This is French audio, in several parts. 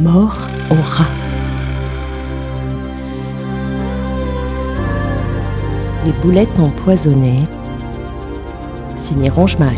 Mort au rat. Les boulettes empoisonnées, signé Ronge-Maille.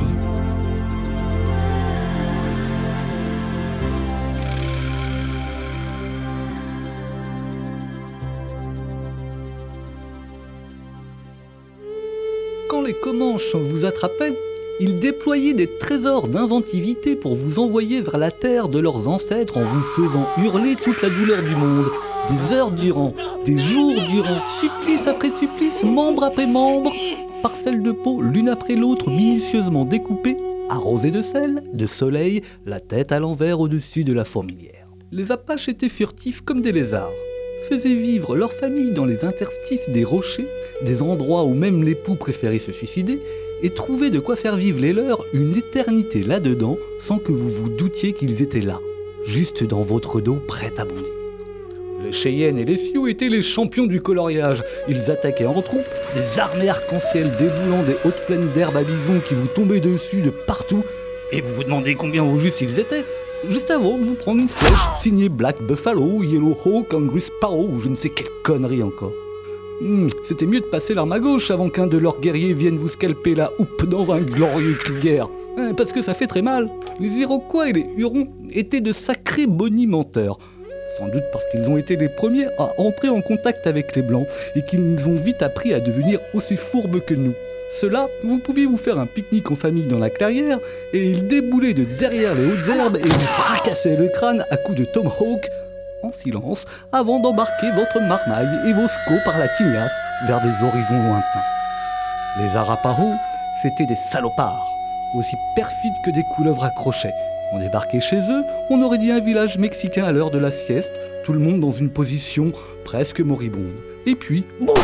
Quand les Comanches vous attrapaient, ils déployaient des trésors d'inventivité pour vous envoyer vers la terre de leurs ancêtres en vous faisant hurler toute la douleur du monde, des heures durant, des jours durant, supplice après supplice, membre après membre, parcelles de peau l'une après l'autre minutieusement découpées, arrosées de sel, de soleil, la tête à l'envers au-dessus de la fourmilière. Les Apaches étaient furtifs comme des lézards, faisaient vivre leur famille dans les interstices des rochers, des endroits où même l'époux préférait se suicider, et trouvaient de quoi faire vivre les leurs une éternité là-dedans sans que vous vous doutiez qu'ils étaient là, juste dans votre dos prêts à bondir. Les Cheyennes et les Sioux étaient les champions du coloriage. Ils attaquaient en troupe, des armées arc-en-ciel déboulant des hautes plaines d'herbe à bison qui vous tombaient dessus de partout, et vous vous demandez combien au juste ils étaient, juste avant de vous prendre une flèche signée Black Buffalo, Yellow Hawk, Angry Sparrow ou je ne sais quelle connerie encore. C'était mieux de passer l'arme à gauche avant qu'un de leurs guerriers vienne vous scalper la houppe dans un glorieux cri de guerre. Parce que ça fait très mal. Les Iroquois et les Hurons étaient de sacrés bonimenteurs. Sans doute parce qu'ils ont été les premiers à entrer en contact avec les Blancs et qu'ils nous ont vite appris à devenir aussi fourbes que nous. Ceux-là, vous pouviez vous faire un pique-nique en famille dans la clairière et ils déboulaient de derrière les hautes herbes et vous fracassaient le crâne à coups de tomahawk en silence avant d'embarquer votre marmaille et vos scots par la tignasse vers des horizons lointains. Les Arapaho, c'étaient des salopards, aussi perfides que des couleuvres à crochets. On débarquait chez eux, on aurait dit un village mexicain à l'heure de la sieste, tout le monde dans une position presque moribonde. Et puis, boum!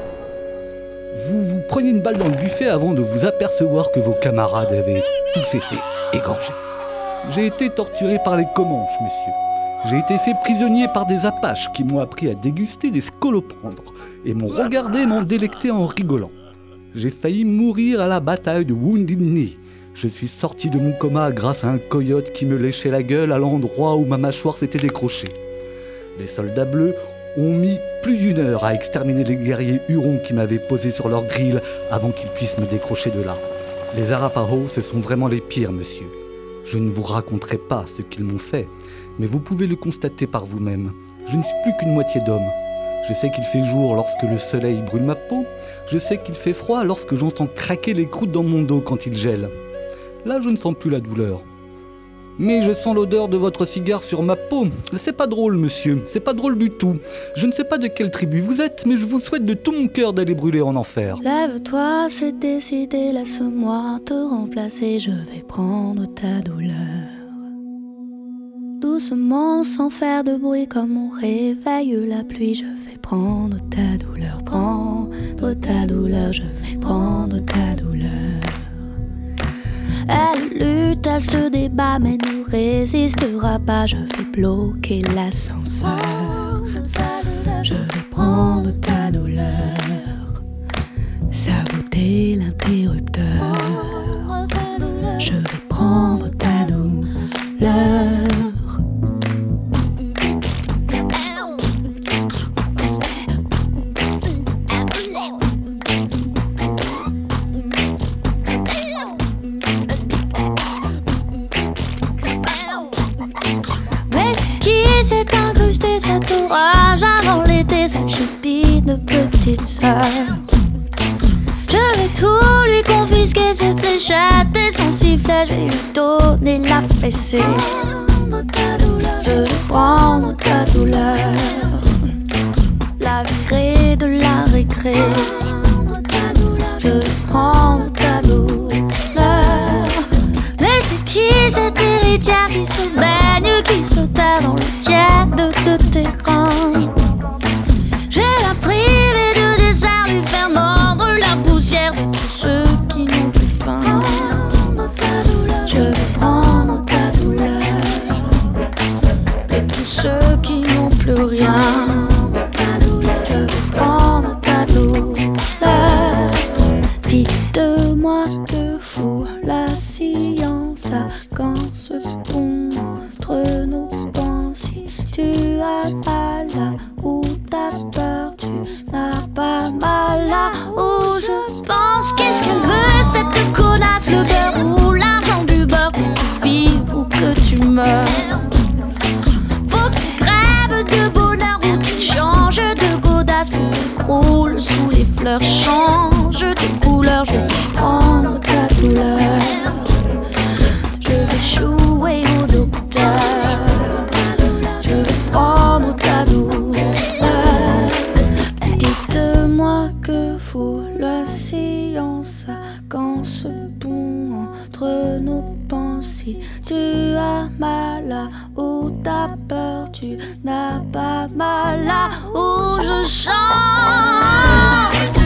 Vous preniez une balle dans le buffet avant de vous apercevoir que vos camarades avaient tous été égorgés. J'ai été torturé par les Comanches, monsieur. J'ai été fait prisonnier par des Apaches qui m'ont appris à déguster des scolopendres et m'ont regardé m'en délecter en rigolant. J'ai failli mourir à la bataille de Wounded Knee. Je suis sorti de mon coma grâce à un coyote qui me léchait la gueule à l'endroit où ma mâchoire s'était décrochée. Les soldats bleus ont mis plus d'1 heure à exterminer les guerriers hurons qui m'avaient posé sur leur grille avant qu'ils puissent me décrocher de là. Les Arapaho, ce sont vraiment les pires, monsieur. Je ne vous raconterai pas ce qu'ils m'ont fait, mais vous pouvez le constater par vous-même. Je ne suis plus qu'une moitié d'homme. Je sais qu'il fait jour lorsque le soleil brûle ma peau. Je sais qu'il fait froid lorsque j'entends craquer les croûtes dans mon dos quand il gèle. Là, je ne sens plus la douleur. Mais je sens l'odeur de votre cigare sur ma peau. C'est pas drôle, monsieur. C'est pas drôle du tout. Je ne sais pas de quelle tribu vous êtes, mais je vous souhaite de tout mon cœur d'aller brûler en enfer. Lève-toi, c'est décidé, laisse-moi te remplacer. Je vais prendre ta douleur. Doucement, sans faire de bruit, comme on réveille la pluie. Je vais prendre ta douleur, prendre ta douleur. Je vais prendre ta douleur. Elle lutte, elle se débat, mais ne résistera pas. Je vais bloquer l'ascenseur. Je vais prendre ta douleur, saboter l'interrupteur. Je vais prendre ta douleur. C'est incrusté cet orage avant l'été, cette chipie de petite sœur. Je vais tout lui confisquer, ses fléchettes et son sifflet. Je vais lui donner la fessée. Je vais prendre ta douleur, la virer de la récré. Je vais prendre ta douleur. Mais c'est qui cette héritière qui se baigne, qui se terre dans le tiède de terrain? Je vais la priver de dessert, lui faire mordre la poussière de tous ceux qui n'ont plus faim. Je vais prendre ta douleur de tous ceux qui n'ont plus rien. Je vais prendre ta douleur. Dites-moi que fout la science quand se contre nos pensées. roule sous les fleurs, change de couleur, je vais prendre ta douleur. Je vais jouer au docteur, je vais prendre ta douleur. Dites-moi que vaut la science quand ce pont entre nos pensées. Tu as mal là où t'as peur, tu n'as pas mal là où je chante.